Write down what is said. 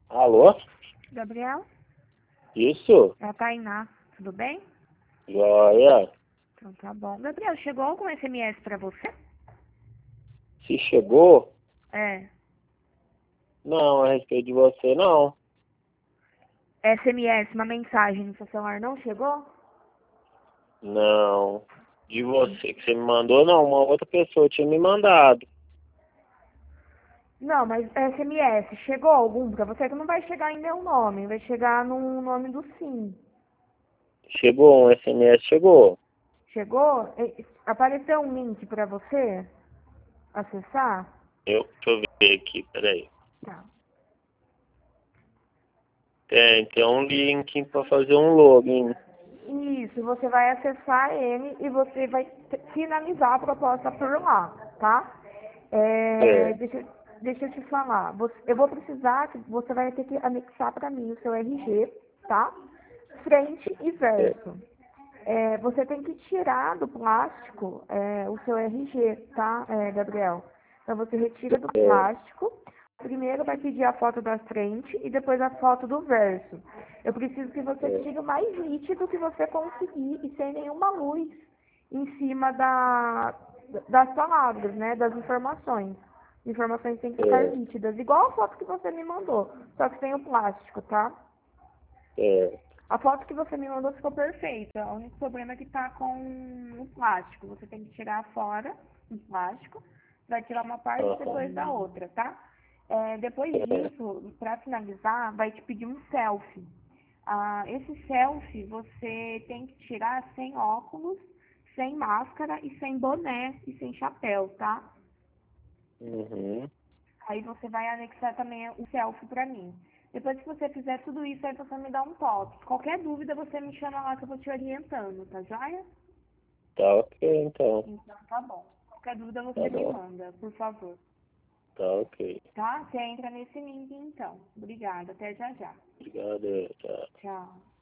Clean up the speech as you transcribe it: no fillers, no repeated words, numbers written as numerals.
Alô? Gabriel? Isso? É a Tainá. Tudo bem? Joia. Então tá bom. Gabriel, chegou algum SMS pra você? Se chegou? É. Não, a respeito de você, não. SMS, uma mensagem no seu celular não chegou? Não. De você que você me mandou, não. Uma outra pessoa tinha me mandado. Não, mas SMS, chegou algum pra você? Que não vai chegar em meu nome, vai chegar no nome do SIM. Chegou, um SMS chegou. Chegou? Apareceu um link pra você acessar? Deixa eu ver aqui, peraí. Tá. Tem um link pra fazer um login. Isso, você vai acessar ele e você vai finalizar a proposta por lá, tá? É, Deixa eu te falar. Eu vou precisar que você vai ter que anexar para mim o seu RG, tá? Frente e é, verso. Você tem que tirar do plástico o seu RG, tá, Gabriel? Então você retira do é, plástico. Primeiro vai pedir a foto da frente e depois a foto do verso. Eu preciso que você é, tire o mais nítido que você conseguir e sem nenhuma luz em cima das palavras, né? Das informações. Informações têm que ficar é, nítidas, igual a foto que você me mandou, só que sem o plástico, tá? é, A foto que você me mandou ficou perfeita. O único problema é que tá com o plástico. Você tem que tirar fora o plástico, vai tirar uma parte aham, depois da outra, tá? Depois é, disso, para finalizar, vai te pedir um selfie. Esse selfie você tem que tirar sem óculos, sem máscara e sem boné e sem chapéu, tá? uhum, Aí você vai anexar também o selfie pra mim. Depois que você fizer tudo isso, aí você me dá um toque. Qualquer dúvida, você me chama lá que eu vou te orientando, tá joia? tá ok, então. Então tá bom. Qualquer dúvida, Tá você me bom, manda, por favor. tá ok. Tá? Você entra nesse link então. Obrigada. Até já já. Obrigado, tchau. Tchau.